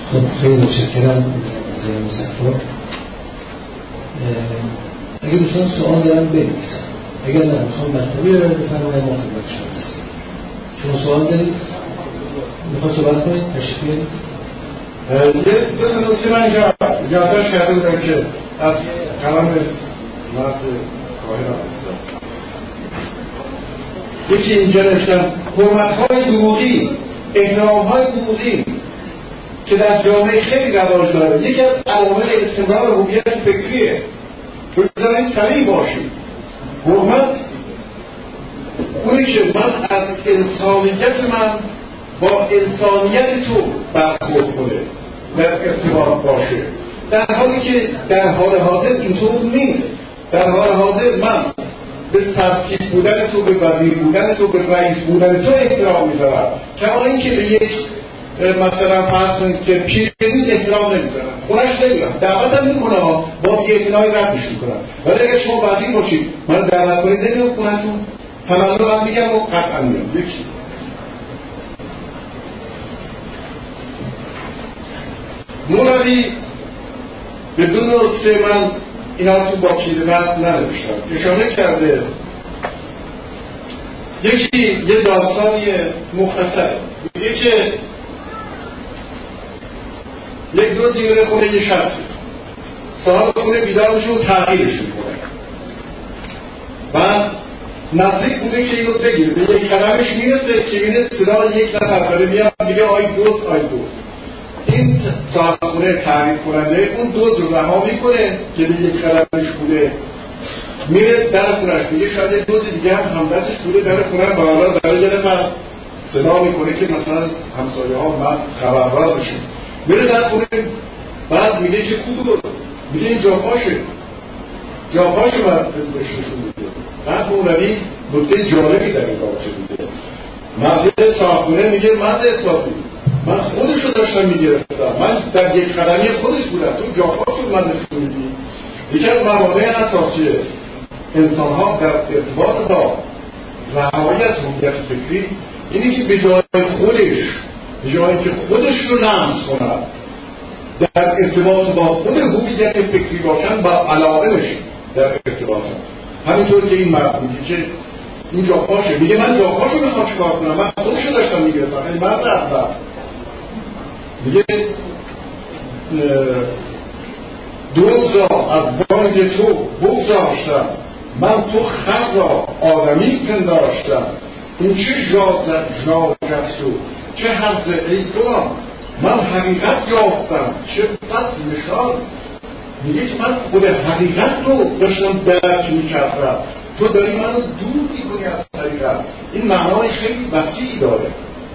خب خیلی متشکرم از این مصطفی. اگه دوستان سوال دارن بنویسن، اگر نه میخوام مطلبی رو بفرمایید ما خدمت شما هستیم. شما سوال دارید؟ میخواد صحبت کنید؟ تشریف بیارید. یه دو تا نکته من یادداشت کرده بودم که از کلام مرد قاهر یکی اینجا نوشتم حرمت‌های دروغی، احترام‌های دروغی که در جامعه خیلی رواج داره، یکی از عوامل استمرار هویت فکریه. تو بذارید صریح باشید. حرمت اونی که من از انسانیت من با انسانیت تو برخورد کنه، در ارتباط باشه، در حالی که در حال حاضر اینطور نیست. در حال حاضر من به ترکیب بودن تو، به وزیر بودن تو، به رئیس بودن تو احترام میذارم، کما اینکه به یک مثلا فرض کنید که پیرزن احترام نمیذارم، خونش نمیرم، دعوتم میکنم، با بی‌اعتنایی ردش میکنم. ولی اگر شما وزیر باشید من دعوت کنید نمیرم خونتون، تمام من میگم و قطعا میرم. یکی مولوی بدون نکته من اینا تو با چیز بحث ننوشتم، اشاره کرده. یکی یه داستانی مختصر میگه که یک دو دیگه خونه یه شخصی صاحب خونه بیدارش رو تغییرش میکنه و نزدیک بوده که اینو بگیره، به یک قدمش میرسه که میره صدا یک نفر داره میاد میگه آی دوست آی دوست. این صاحب خونه تعریف کننده اون دوست رو رها میکنه که به یک قدمش بوده، میره در خونش میگه شاید دوست دیگه هم همدستش بوده در خونه بالا داره یه نفر صدا میکنه که مثلا همسایه ها من خبردار بشیم. میره در خونه بعد میگه که خوب بود، میگه این جاپاشه من بشنشون میگه. بعد مولوی نکته جالبی در این بابچه میگه، مرد صاحب خونه میگه مرد اصافی من خودش رو داشتم میگرفتم، من در یک قدمی خودش بودم، تو جاپاش رو من نشون میدی. یکی از موانع اساسی انسان ها در ارتباط با رهایی از هویت فکری اینه که به جای که خودش رو لمس کنن، در ارتباط با خود هویت فکری باشن، با علائمش در ارتباط هم. همینطور که این مرد میگه که این جاپاشه، میگه من جاپاشو میخوام چیکار کنم، من خودشو داشتم میگرفتم. این مرد اول میگه دوزا از باید تو بگذاشتم، من تو خر را آدمی پنداشتم، این چه ژاژست و چه حرف ای دوام، من حقیقت یافتم چه بد نشان. میگه که من خود حقیقت رو داشتم درک میکردم، تو داری منو دور میکنی از حقیقت. این معنای خیلی وسیعی داره.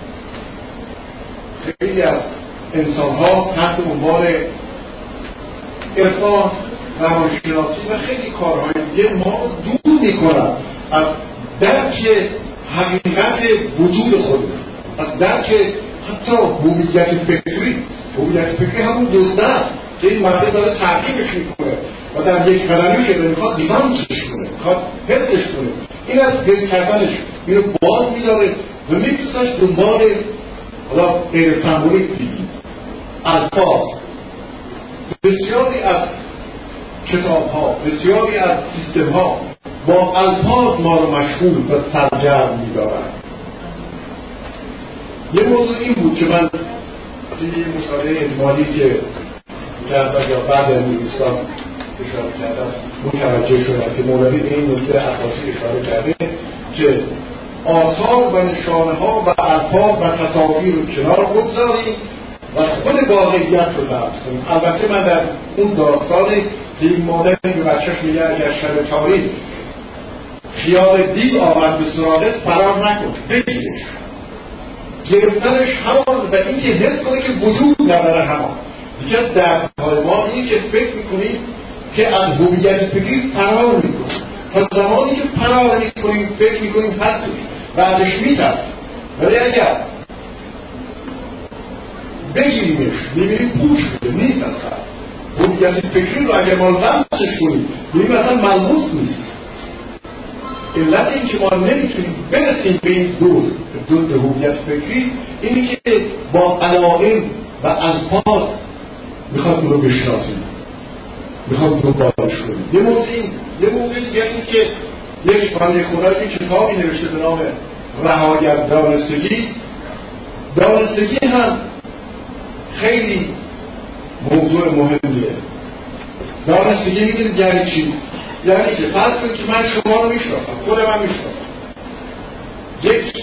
خیلی از انسان ها تحت عنوان عرفان، روانشناسی و خیلی کارهای دیگه ما دور میکنن از درک حقیقت وجود خود، از درک حتی هویت فکری. هویت فکری همون دزده که این مرد داره تعقیبش میکنه و در یک قدمی شده میخواد لمسش کنه، میخواد حفظش کنه. این از حفظ کردنش اینو باز میداره و میتوسش دنبال حالا غیر سمبولیک بگیم الفاظ. بسیاری از کتاب ها، بسیاری از سیستم ها با الفاظ ما رو مشغول و سرگرم می‌دارن. یه موضوع این بود که من توی یه مصاحبه اجمالی که کردم یا بعد از دوستان اشاره کردم متوجه شدم که مولوی به این نکته اساسی اشاره کرده که آثار و نشانه ها و الفاظ و تصاویر رو کنار بگذاریم و خود واقعیت رو درک کنیم. البته من در اون داستانی که این مادر به بچه‌ش میگه اگر شب تاریک خیال دیو آمد به سراغت فرار نکن، بگیرش. گرفتنش همان و این که حس کنه که وجود نداره همان. دیگه دردهای ما اینه که فکر میکنیم که از هویت فکری فرار میکنیم. تا زمانی که فرار میکنیم فکر میکنیم هستش و ازش میترسیم. ولی اگر بگیریمش میبینیم پوش بوده نیست اصلا. هویت فکری رو اگر ما لمسش کنیم میبینیم اصلا ملموس نیست. علت این که ما نمیتونیم برسیم به این دوست هویت فکری اینی که با علائم و الفاظ میخواد اون رو بشناسیم، میخواد اون رو بارش کنیم. یه موضوع دیگه این که یک بنده خدایی که کتابی نوشته به نام رهایت دانستگی هم خیلی موضوع مهمیه. دانستگی میدونید یعنی چی؟ یعنی که فرض کنید که من شما رو میشناسم، خود من میشناسم، یک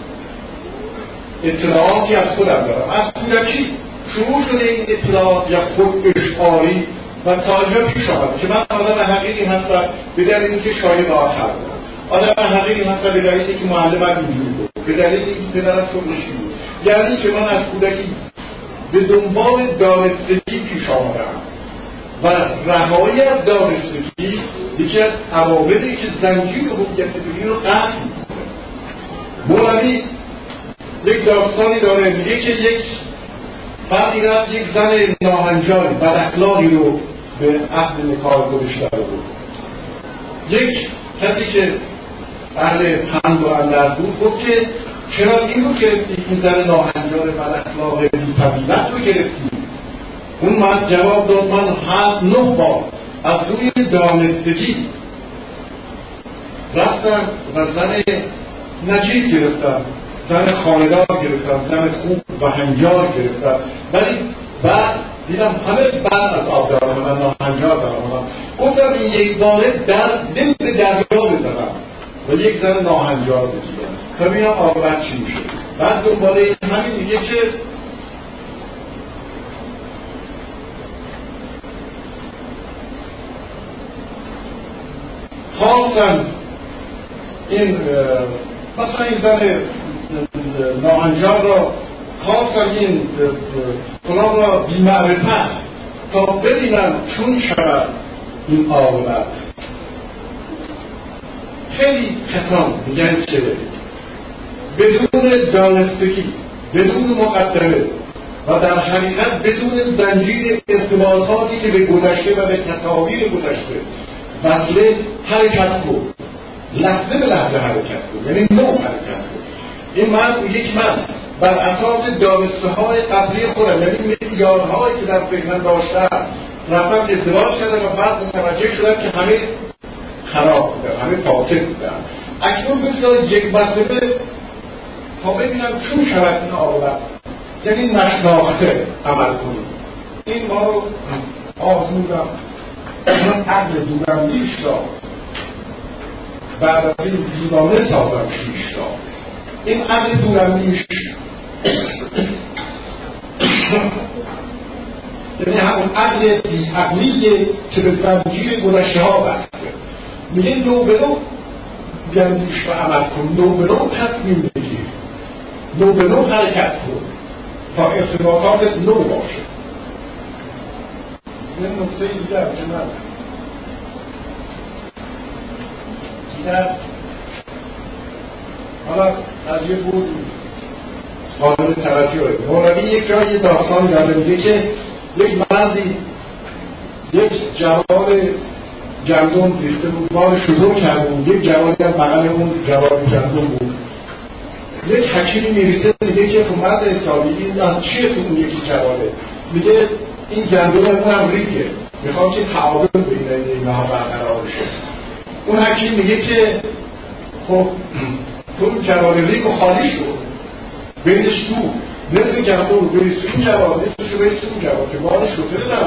اطلاعاتی از خودم دارم، از کودکی شروع شده این اطلاعات یا خود اشعاری و تا اینجا پیش آمده که من آدم حقیقی هستم به دلیل اینکه شاید آخر بودم، آدم حقیقی هستم به دلیل اینکه معلمم اینجوری بود، به دلیل اینکه پدرم شغلش بود. یعنی که من از کودکی به دنبال دانستگی پیش آمدم و رهایت دانستگی یکی از عواملی که زنجیر هویت بدین رو قطع می‌کنه. مولوی یک داستانی داره، میگه که یک فردی رفت یک زن ناهنجاری بد اخلاقی رو به عقد نکاح خودش در آورد. یک کسی که اهل پند و اندرز بود گفت که چرا این رو گرفتی، این زن ناهنجار بد اخلاق بی‌فضیلت رو گرفتی؟ اون من جواب داد من 7-9 بار از روی دانستگی رفتم و زن نجیب گرفتم، زن خاندار گرفتم، زن خوب و هنجار گرفتم، ولی بعد دیدم همه بعد از آب دارم، من ناهنجار دارم. گفتم این یک باره دل به دریا بزنم و یک زن ناهنجار بگیرم تا ببینم عاقبت چی میشه. بعد دنباله همین میگه که خواستم این مثلا این زن ناهنجار را خواستم این فلان را بی‌معرفت تا ببینم چون شود این عاقبت. خیلی کسان میگن که بدون دانستگی، بدون مقدمه و در حقیقت بدون زنجیر ارتباطاتی که به گذشته و به تصاویر گذشته وصله حرکت کن، لحظه به لحظه حرکت کن، یعنی نو حرکت کن. این من بر اساس دانسته‌های قبلی خودم، یعنی معیارهایی که در ذهنم داشتم رفتم ازدواج کردم و بعد متوجه شدم که همه خراب بودم، همه فاسد بودم. اکنون بسیار یک مرتبه تا ببینم چون شود این عاقبت، یعنی نشناخته عمل کنیم. این ما رو آزمودم، من عقل دورم بیش را بعد از این دیوانه سازم شیش را. این عقل دورم بیش یعنی همون عقل بی‌عقلیه که به زنجیر گذشته ها بسته. میگه نو به نو گندیش و عمل کن، نو به نو تصمیم بگیر، نو به نو حرکت کن تا ارتباطات نو باشه. این نکته دیگر که من دیگر حالا از یه بود قانون توجه مولوی یک جایی داستان داره، میگه که یک مردی یک جواب گندم ریخته بود، بار شروع کرده بود، یک جوابی هم بغل اون جواب گندم بود. یک حکیمی میریسه میگه که خب مرد حسابی این چیه تو اون یکی جوابه؟ میگه این گندم اون هم ریگه، میخوام که تعادل بین اینها برقرار بشه. اون حکیم میگه که خب تو جواب ریگ و خالی شد، بریزش تو، نصف گندم رو بریز تو این جواب، نصفش رو بریز تو این جواب که بار شده ندارم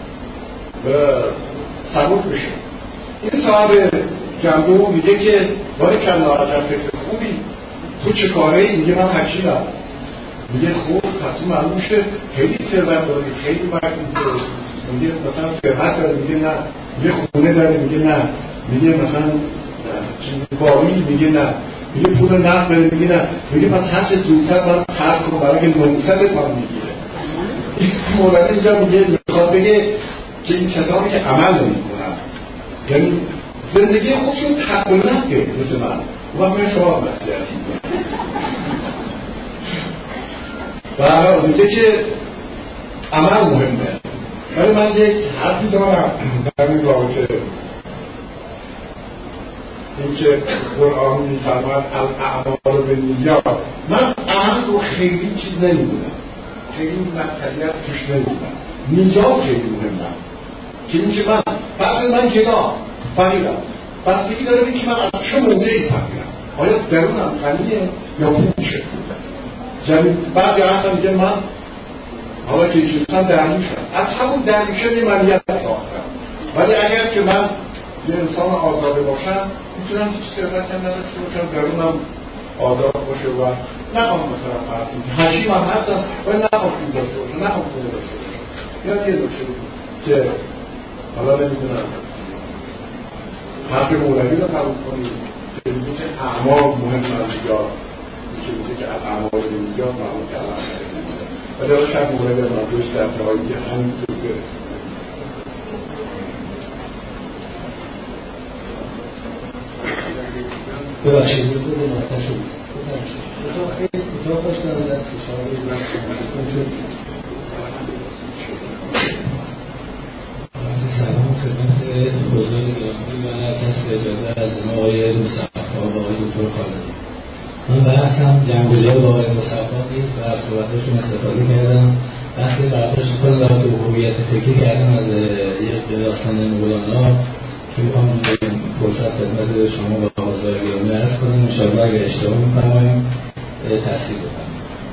سبوت بشه. این صاحب گندم میگه که باری کلا عجب فکر خوبی، تو چه کاره ای؟ میگه من حکیمم. میگه خوب پس تو معلوم شه خیلی ثروت داری، خیلی مردم داری. میگه مثلا ثروت داره، میگه نه. میگه خونه داره، میگه نه. میگه مثلا چیز باری، میگه نه. میگه پول نقد داره، میگه نه. میگه من هر چه زودتر من ترک کنم برای که نوسط من میگیره. این مورد اینجا میگه میخواد بگه که این کسانی که عمل نمی‌کنن، یعنی زندگی خودشون تقلیدن که مثل من و من شما مسئله‌ای و میگه که عمل مهمه. ولی من یک حرفی دارم در این رابطه، این که قرآن می‌فرماید الاعمال بالنیات. من عمل رو خیلی چیز نمی‌دونم، خیلی مطلعیت توش نمیدونم. میجاب خیلی مهمم که این که من بعد من جدا فقیرم بستگی داره که من از چه موضعی فقیرم، آیا درونم غنیه یا پوچه. بعضی حتی میگه من حالا که چیزم درویشم، از همون درویشه منیت ساختم، ولی اگر که من یه انسان آزاده باشم میتونم هیچ صفت هم نداشته باشم، درونم آزاد باشه و نخوام مثلا فرضیم که حشیم هم هستم ولی نخوام پول داشته باشم، نخوام پول داشته باشم. یا یه داشته که حالا نمیدونم حرف مولوی رو قبول کنید که میگه که اعمال مهم از ایجاد، که میگه که از اعمال ایجاد معمول که الان نمیده و در شب مولوی منظورش در تهایی که همینطور برسید. ببخشید رو مهمتر شد اتاق خیلی اتاق باش نمیدن فشار سلام خدمت بزرگ گرامی و هر کس به اجازه از آقای مصطفی و آقای دکتر خالدی. من بحثم جنگ‌وجال با آقای مصطفی نیست و از صحبتاشون استفاده کردم. وقتی برداشت می‌کنم در هویت فکری کردم از یک داستان مولانا که می‌خوام فرصت خدمت شما و آقای گرامی عرض کنم. انشاءالله اگر اشتباه می‌فرماییم تصحیح بکنم.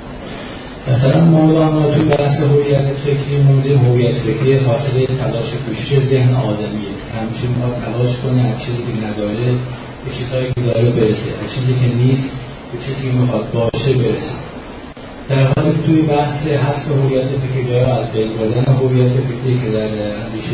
مثلا مولانا تو بحث هویت فکری مورد هویت فکری حاصل تلاش کوشش ذهن آدمیه. همچنین ما تلاش کنه از چیزی که نداره به چیزهایی که داره برسه، از چیزی که نیست به چیزی که میخواد باشه برسه. در حالی که توی بحث حذف هویت فکری یا از بین بردن هویت فکری که در اندیشه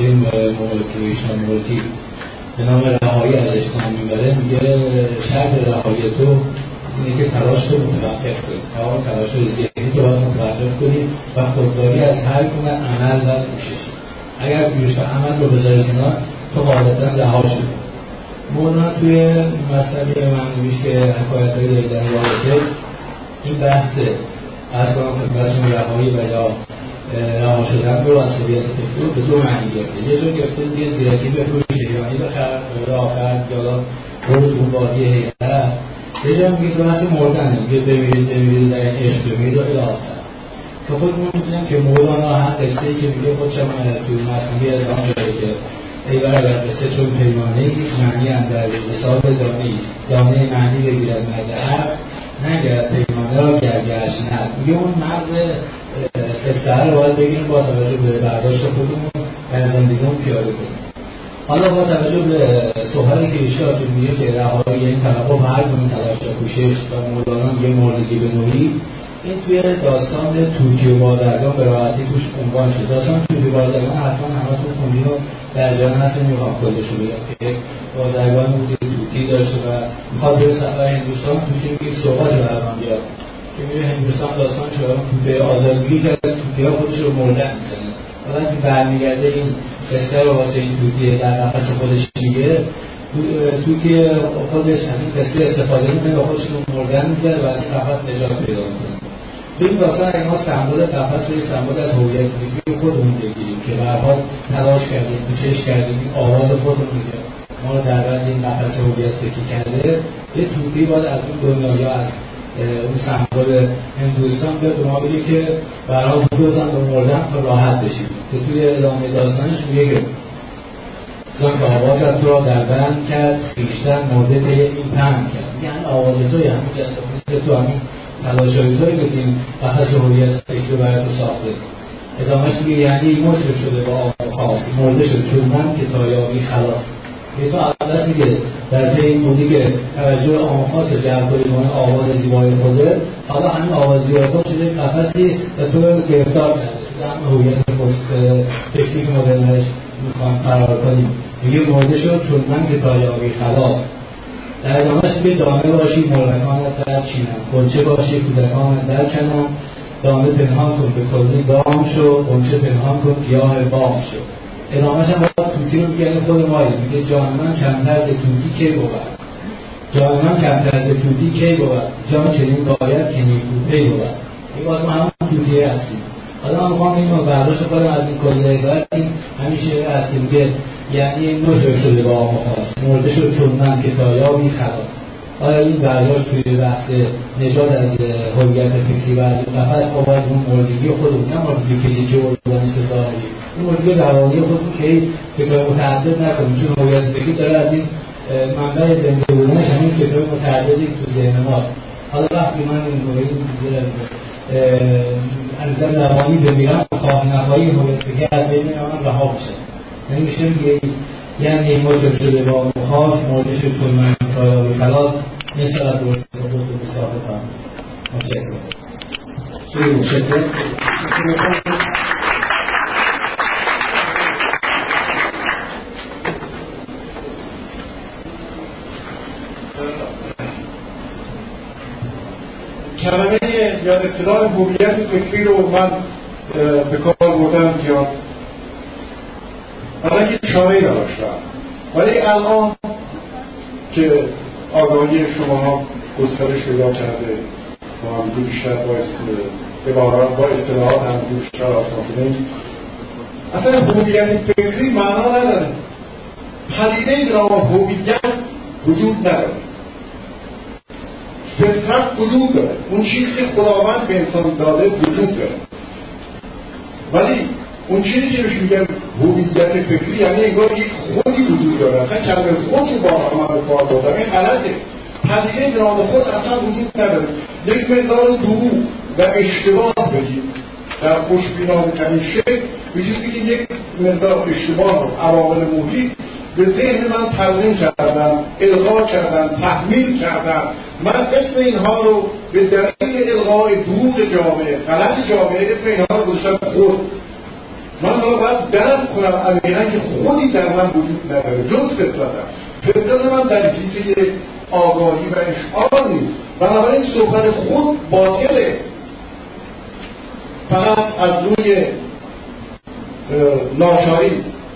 مولوی به نام رهایی از اجتماع میبره، میگه شرط رهایی تو اینه که تلاش رو متوقف کنید، تمام تلاش رو ذهنی رو باید متوقف کنید و خودداری از هر گونه عمل و کوشش. اگر کوشش و عمل رو بذاری کنار تو غالبا رها شد. مولانا توی مسئله معنویش که حکایت‌هایی داره در رابطه این بحث از کنم خدمتشون رهایی و یا رها شدن رو از هویت فکری رو به دو معنی گرفته. یه جور گرفته یه زیرکی بفروش، یعنی بخر آخر یا برو تو وادی حیرت. یه جا میگه تو بحث مردنه، میگه بمیرید در عشق بمیرید و الی آخر. که خودمون میدونیم که مولانا هم قصه‌ای که میگه خودشم توی مسئله ازام شده که ای برادر قصه چون پیمانه ایست معنی اندر وصال دانه ایست، دانه معنی بگیرد مرد عقل نگرد پیمانه را گرگرش ند. میگه اون مغز قصه رو باید بگیریم با توجه به برداشت خودمون و زندگیمون پیاده کنیم. حالا با توجه به سوهری که ایشان میگه که رهایی این توقف هر گونه تلاش و کوشش و مولانا یه مردگی به نوعی، این توی داستان توتی و بازرگان به راحتی توش عنوان شد. داستان توتی و بازرگان حتما همتون خوندین و در جریان هستین، میخوام کلش رو بگم که بازرگان بود توتی داشته و میخواد به سفر هندوستان. توتی میگه صحبت رو برام بیاد که میره هندوستان، داستان شده توتی آزادگی که از توتی‌ها خودش رو مردن میزنه. حالا که برمیگرده این قصه رو واسه این توتی در نفس خودش میگه، توتی خودش از این قصه استفاده میکنه و خودش رو مردن میزنه و از نفس نجات پیدا میکنه. این داستان اگه ما سمبل نفس روی سمبل از هویت فکری خودمون بگیریم که به هر حال تلاش کردیم، کوشش کردیم، این آواز خودمون که ما رو در بند این نفس هویت فکری کرده، یه توتی باید از اون دنیا یا از اون سمبل هندوستان به ما بگه که برای بودوزن به مردن تا راحت بشید. که توی ادامه داستانش میگه که زن که آوازت تو را در بند کرد خیشتن مرده طی این پند کرد. یعنی آواز توی همین جسد تو همین تلاشایی توی بدیم نفس هویت فکری برای تو ساخته. ادامهش میگه یعنی مطرب شده با آب خاص مرده شد چون من که تایابی خلاص. یه تو اولش میگه در طی این بودی که توجه آمخاص جلب کنی کنه آواز زیبای خوده، حالا همین آواز زیبای خود شده نفسی و تو رو گرفتار کرده شده هم هویت فکری که ما درش میخوام قرار کنیم. میگه مرده شد چون من که تایابی خلاص. در ادامهش میگه دانه باشی ملکانت در چینم، قنچه باشی کودکانت در کنم، دانه پنهان کن به کلی دام شو، قنچه پنهان کن گیاه بام شو. ادامهش هم باید توتی رو میگه خود مایی، میگه جان من کمتر از توتی کی بود، جان من کمتر از توتی کی بود، جان چنین باید که نیکوپی بود. این باز ما همون توتی هستیم. حالا من میخوام این رو برداشت کنم از این کلی عبارت، این همیشه هستیم که یعنی مطرب شده با آمخاص مرده شد چون من که تایابی خلاص. آیا این برداشت توی بحث نجات از هویت فکری و از فقط باید اون موردگی خودمون، نه موردگی فیزیکی و ارگانیسم ظاهری، اون موردگی روانی خودمون که فکر متعدد نکنیم، چون هویت فکری داره از این منبع زنده بودنش همین فکر متعددی تو ذهن ماست. حالا وقتی من این از روانی بمیرم خواه نخواهی هویت فکری از بین من رها بشه، یعنی میشه یعنی موجب شده با مخاص موردش توی من تایاب خلاص نشاید درست خود رو بساقه کنم. متشکرم. کلمه یا اصطلاح هویت فکری رو من به کار بردم زیاد، حالا که اشاره‌ای داشتم، ولی الان که آگاهی شما ها گسترش پیدا کرده و هم بیشتر با اصطلاحات هم بیشتر آشنا شدیم، اصلا هویت فکری معنا نداره. پدیده به نام هویت وجود نداره. فطرت وجود داره، اون چیزی که خداوند به انسان داده وجود داره، ولی اون چیزی که بهش میگن هویت فکری یعنی انگار یک خودی وجود داره. اصلا کلمه خود رو با من به کار بردم، این غلطه. پدیده به نام خود اصلا وجود نداره. یک مقدار دروغ و اشتباه بگید در خوشبینانه‌ترین شکل به چیزی که یک مقدار اشتباه و عوامل محیط به ذهن من تلقین کردم، القا کردم، تحمیل کردم. من اسم اینها رو به دلیل القای دروغ جامعه، غلط جامعه، اسم اینها رو گذاشتم خود. من حالا باید درک کنم عمیقاً که خودی در من وجود نداره جز فطرتم. فطرت من در حیطه آگاهی و اشعار نیست، بنابراین صحبت خود باطله. فقط از روی ناچاری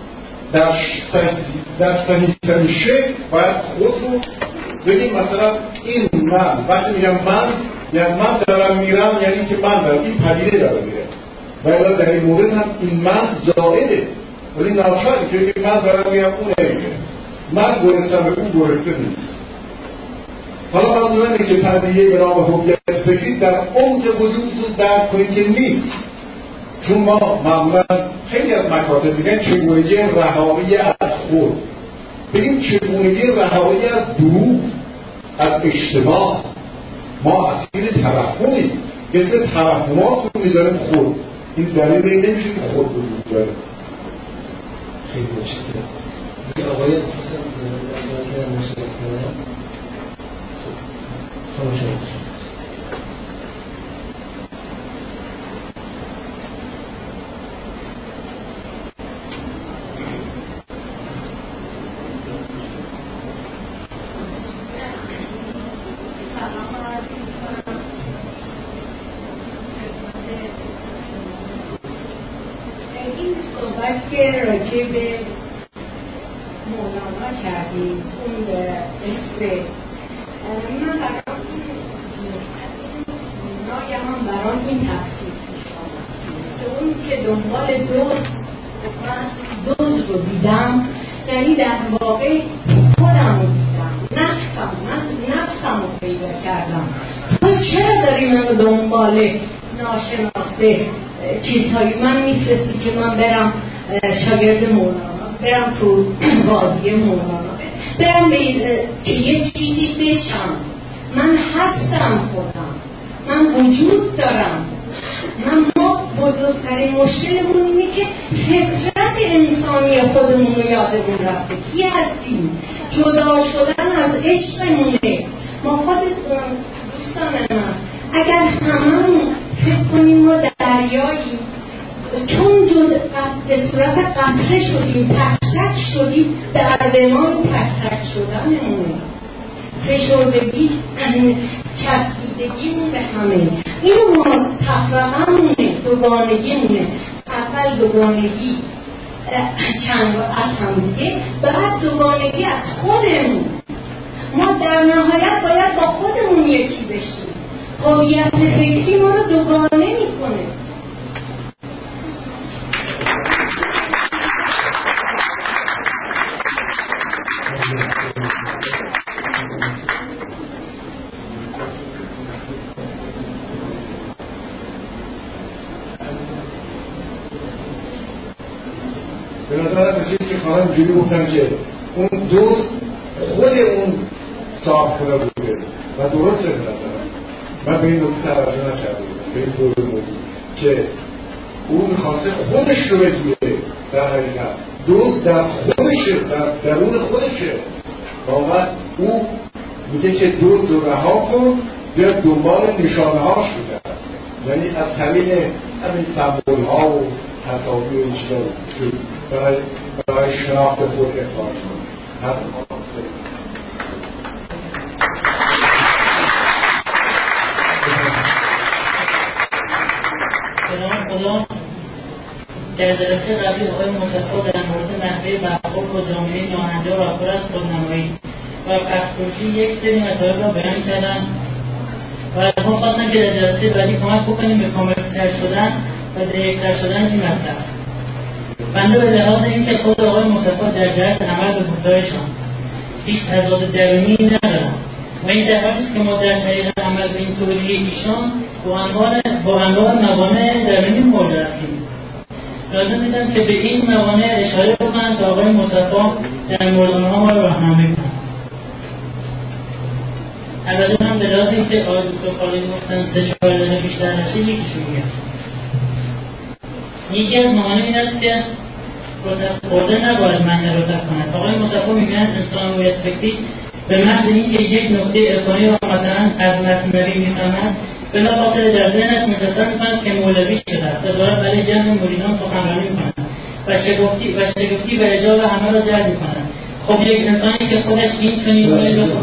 در صحیح‌ترین شکل باید خود رو بگیم. مثلا این من، وقتی میگم من یعنی من دارم میرم، یعنی که من دارم، این پدیده داره میره. و در این مورد هم این من زائده، ولی ناچاری که من دارم میرم اون نمیره. من گرستم به اون گرسته نیست. حالا منظور اینه که پدیده به نام هویت فکری در عمق وجود رو درک کنید که نیست. چون ما معمولا خیلی از مکاتب میگن چگونگی رهایی از خود، بگیم چگونگی رهایی از دروغ، از اشتباه. ما اسیر توهمیم، مثل توهمات رو میذاریم خود. این دلیل نمیشه که خود وجود داره. خیلی مشکل آقای حسن در مشکل این صحبت که راجع به مولانا کردیم، اون اسم من برام ناگهان برام این تفسیر پیش آمد که اون که دنبال دوز رو دیدم، یعنی در واقع خودم رو دیدم، نفسم رو پیدا کردم. تو چرا داری منو دنبال ناشناخته چیزهایی من میفرستی که من برم شاگرد مولانا، برم تو وادی مولانا، برم که یه چیزی بشم. من هستم خودم، من وجود دارم. ما بزرگترین مشکلمون اینه که فطرت انسانی خودمون رو یادمون رفته. کی هستیم؟ جدا شدن از عشقمونه. ما دوستان من اگر هممون فکر کنیم ما دریاییم، چون به صورت قطره شدیم، تک تک شدیم، درمان تک تک شدنمونه، فشردگی، چسبیدگیمون به همه اینو ما تفرقمونه، دوگانگیمونه. اول دوگانگی چند از هم دیگه، بعد دوگانگی از خودمون. ما در نهایت باید با خودمون یکی بشیم. هویت فکری ما رو دوگانه میکنه. به نظرم رسید که خواهم اینجوری گفتن که اون دوست خود اون صاحب کنه بوده و درسته به نظرم. من به این نکته توجه نکرده بودم، به این دور موضوع که اون میخواسته خودش رو بگیره. در حقیقت دوست در خودشه، در درون خودشه. واقعا او میگه که دوست رو رها کن، بیا دنبال نشانه هاش میگرد. یعنی از همین سمبول ها و تصاویر و این چیزا رو برای شناخت خود اخراج کن. خدا در جلسه قبلی آقای مصطفی در مورد نحوه برخورد با جامعه ناهنجار و پر از خودنمایی و پخش‌فروشی یک سری مطالب را بیان کردند و از ما خواستن که در جلسه بعدی کمک بکنیم به کامل‌تر شدن و دقیق‌تر شدن این مطلب. بنده به لحاظ اینکه خود آقای مصطفی در جهت عمل به گفتارشان هیچ تضاد درونی ندارم و این در حالی است که ما در طریق عمل به این توضیح ایشان با انواع موانع درونی مواجه هستیم. لازم دیدم که به این موانع اشاره بکنم تا آقای مصطفی در مورد آنها ما را راهنمایی کنند. البته هم به لحاظ اینکه آقای دکتر خالدی گفتن 3-4 دقیقه بیشتر نشه یکیشون میگم. یکی از موانع این است که خورده نباید معنی رو ترک کند. آقای مصطفی میگن انسان هویت فکری به محض اینکه یک نکته عرفانی را مثلا از مثنوی میفهمد بلافاصله در ذهنش متصور میکند که مولوی شده است و دارد برای جمع مریدان سخنرانی میکند و شگفتی و اعجاب همه را جلب میکند. خب یک انسانی که خودش این چنین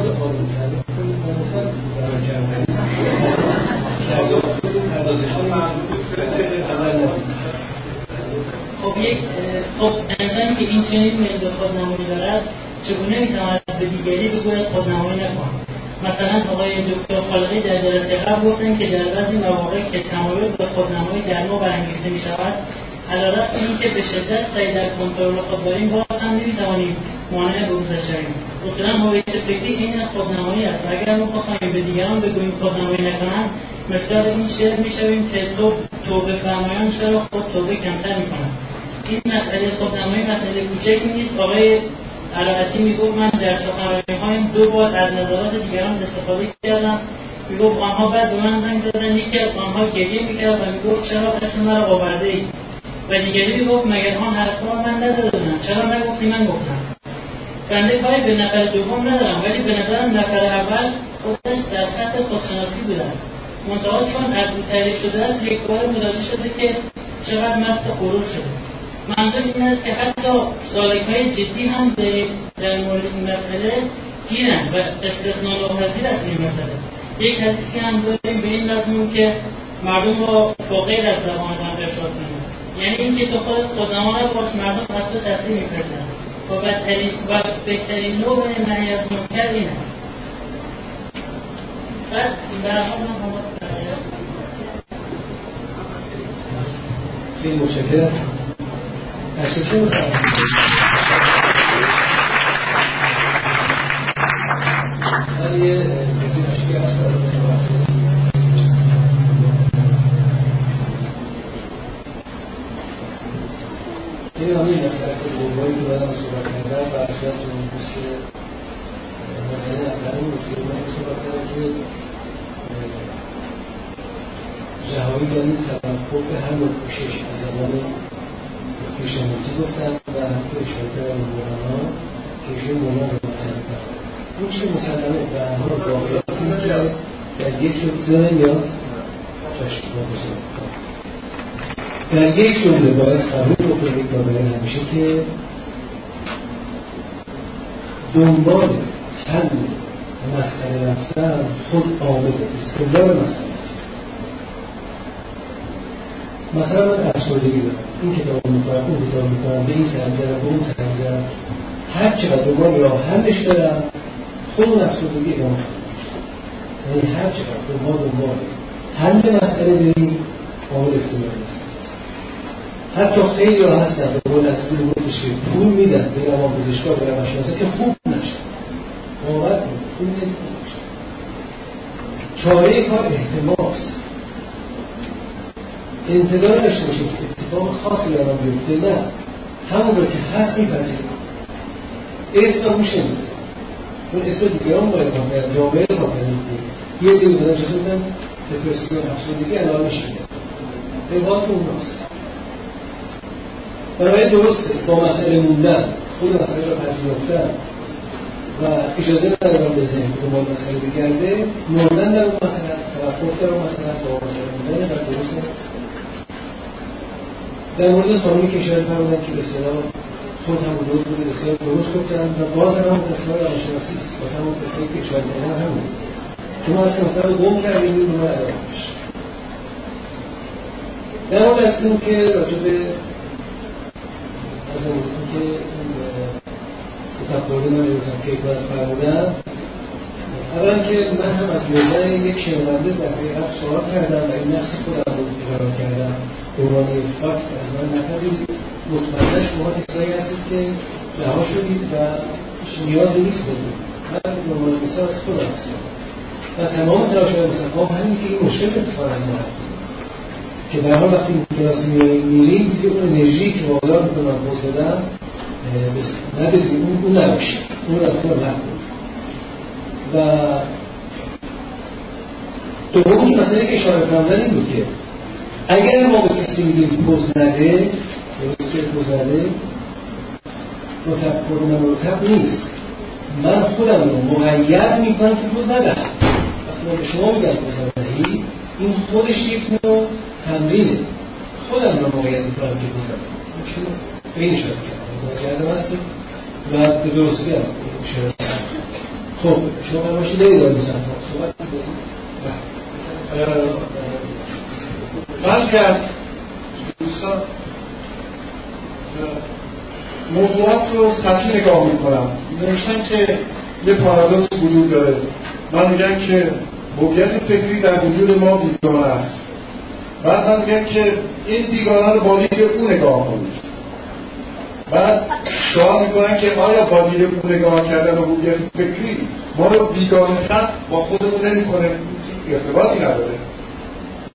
خب انسانی که این چنین میل به خودنمایی دارد چگونه میتواند به دیگری بگوید خودنمایی نکن؟ مثلا آقای دکتر خالقی در جلسه قبل گفتن که در بعضی مواقع که تمایل به خودنمایی در ما برانگیخته میشود علیرغم اینکه به شدت سعی در کنترل خود داریم باز هم نمیتوانیم مانع بروزش شویم. اصولا هویت فکری این خودنمایی است و اگر ما بخواهیم به دیگران بگوییم خودنمایی نکنند مثل این شعر میشویم که توبه فرمایان چرا خود توبه کمتر میکنند. این مسئله خودنمایی مسئله کوچکی نیست. آقای عراقتی میگفت من در سخنرانی‌هایم 2 بار از نظرات دیگران استفاده کردم. میگفت آنها بعد به من زنگ زدن، یکی از آنها گریه میکرد و میگفت چرا اسم مرا آورده ای؟ و دیگری میگفت مگر آن حرفها من نزدم، چرا نگفتی من گفتم؟ بنده کاری به نفر دوم ندارم، ولی به نظرم نفر اول خودش در خط خودشناسی بوده است. منتها چون از او تعریف شده است یک بار متوجه شده که چقدر مست غرور شده. منظور این است که حتی سالک‌های جدی هم در مورد این مسئله گیرند و استثناء ناپذیر است این مسئله. یک حدیثی هم داریم به این مضمون که مردم را با غیر از زبانتان ارشاد کنید، یعنی اینکه تو خودت خودنما نباش، مردم از تو تاثیر می‌پذیرند و بهترین نوع نهی از منکر اینه. بعد در حال هم خیلی متشکرم. تشکر می‌کنم. من یه نکته از این همین درس دومی که دارم صحبت کردم و اشیاء چون که مسئله اولین که من صحبت کردم که جهانی داریم توقف هم و کوشش از زمان پیشنهادی گفتن و هم که اشاره کردن مولانا که ایشون مولانا رو مطرح کردن. اون چیز مسلمه به هر حال واقعیتی که در یک جمله نیاز تشکیل بشه. در یک جمله باعث قبول بکنید و برای همیشه که دنبال حل مسئله رفتن خود عامل استدلال مسئله است. مثلا من افسردگی دارم، این کتاب میکنم، اون کتاب میکنم، به این سنجرم، به اون سنجرم، هر چقدر دنبال راه حلش دارم خود اون افسردگی ادامه خواهد. یعنی هر چقدر دنبال حل مسئله داریم عامل استدلال است. حتی خیلی ها هستن به قول اصلی گفتش که پول میدن به روان پزشکا به روانشناسا که خوب نشن. باور کنید پول نمیدن. چاره کار احتماس. انتظار داشته باشه که اتفاق خاصی برام بیفته، نه. همونطور که هست میپذیریم. اسم هم میشه اون اسم دیگران باید کنم جامعه ما کنیم یه دیگه بودن جزو بودن دپرسیون افسردگی الان میشه روات اوناست. برای درسته با مسئله موندن خود مسئله را پذیرفتن و اجازه ندارم به ذهن که دنبال مسئله بگرده، مردن در اون مسئله است، توقف در اون مسئله است و مسئله موندن در درست نیست. در مورد خانمی که اشاره فرمودن که به اصطلاح خود هم درست بوده بسیار درست گفتن و باز هم تصمیم روانشناسی است، باز هم تصمیم که اشاره کردن همون که ما اصلا مطلب رو گم کردیم این رو ندارم بشه. در مورد از این که راجع به مثلا این که تفاوتی من روزم که باید فرمودم، اولا که من هم از موضوع یک شنونده در حقیقت سوال کردم و این نقص خودم رو اقرار کردم دورانی فقط از من نپذیرید. مطمئنا شما کسایی هستید که رها شدید و نیازی نیست بدید. من دوران مثال از خودم هستم و تمام تلاش‌های مصطفی همین که این مشکل اتفاق از ما که در حال وقتی کلاس میریم دیگه اون انرژی که واقعا میتونم باز بدم ندیدیم اون نباشه، اون رو اختیار نکنیم. و دومی که مثلا که اشاره فرمودن این بود که اگر ما به کسی میگیم پوز نده درسته پوز نده مرتب نیست. من خودم رو مقید میکنم که پوز ندم. وقتی من به شما میگم پوز ندهی این خودش یک نوع تمرینه. خودم رو مقید میکنم که پوز ندم. به این اشاره کردم اجازه هستید و به درستی هم اشاره کردم. خب شما فرماشی دارید دارید مثلا صحبت دارید من که از دوستان موضوعات رو سطحی نگاه میکنم. نوشتن که یه پارادوکس وجود داره. من میگم که هویت فکری در وجود ما بیگانه است. بعد من میگم که این بیگانه رو با دید او نگاه کنید. بعد سوال میکنن که آیا با دید او نگاه کردن و هویت فکری ما رو بیگانه تر با خودمون نمیکنه؟ ارتباطی نداره.